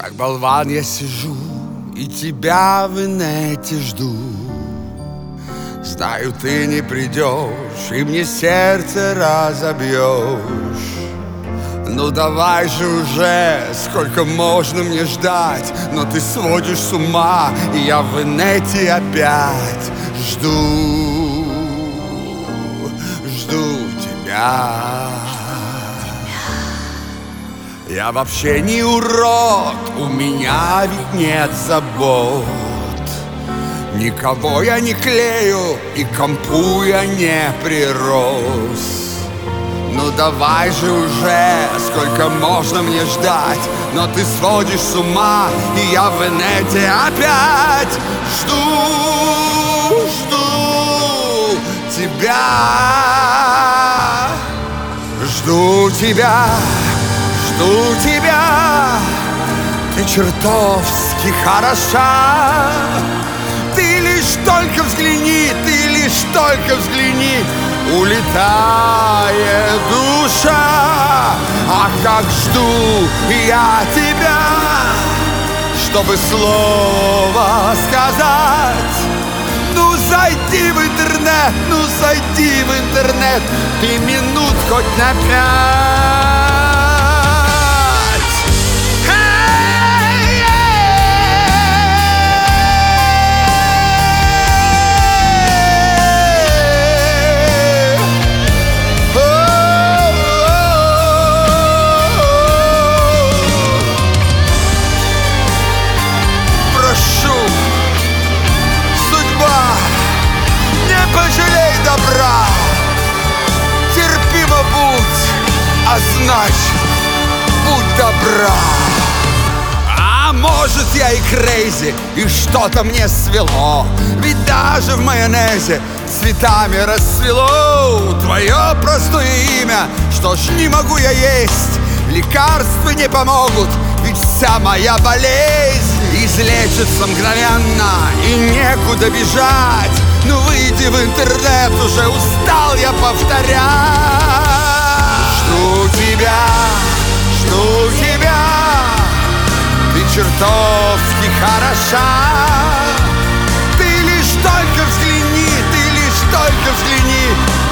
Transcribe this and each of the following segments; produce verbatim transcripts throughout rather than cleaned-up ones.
Как болван я сижу и тебя в инете жду. Знаю, ты не придешь и мне сердце разобьешь. Ну давай же уже, сколько можно мне ждать? Но ты сводишь с ума, и я в инете опять жду, жду тебя. Я вообще не урод, у меня ведь нет забот. Никого я не клею и к компу я не прирос. Ну давай же уже, сколько можно мне ждать? Но ты сводишь с ума, и я в инете опять жду, жду тебя. Жду тебя, жду тебя. Ты чертовски хороша. Ты лишь только взгляни, ты лишь только взгляни. Улетает душа, ах, как жду я тебя, чтобы слово сказать. Ну зайди в интернет, ну зайди в интернет, ты минут хоть на пять. Терпимо будь, а значит, будь добра. А может, я и крейзи, и что-то мне свело. Ведь даже в майонезе цветами расцвело твое простое имя. Что ж, не могу я есть, лекарства не помогут, ведь вся моя болезнь излечится мгновенно, и некуда бежать. Ну выйди в интернет, уже устал я повторять. Жду тебя, жду тебя. Ты чертовски хороша. Ты лишь только взгляни, ты лишь только взгляни.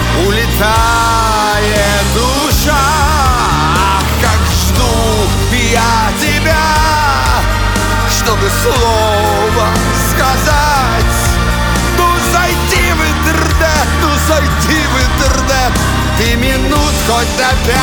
Улетает душа, ах, как жду я тебя, чтобы слово сказать. Зайди в интернет, ну зайди в интернет, ты минут хоть на пять.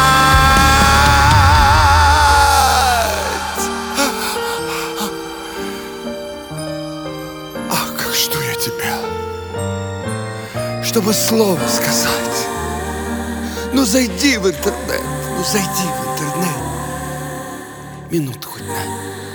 Ах, как жду я тебя, чтобы слово сказать. Ну зайди в интернет, ну зайди в интернет, минут хоть на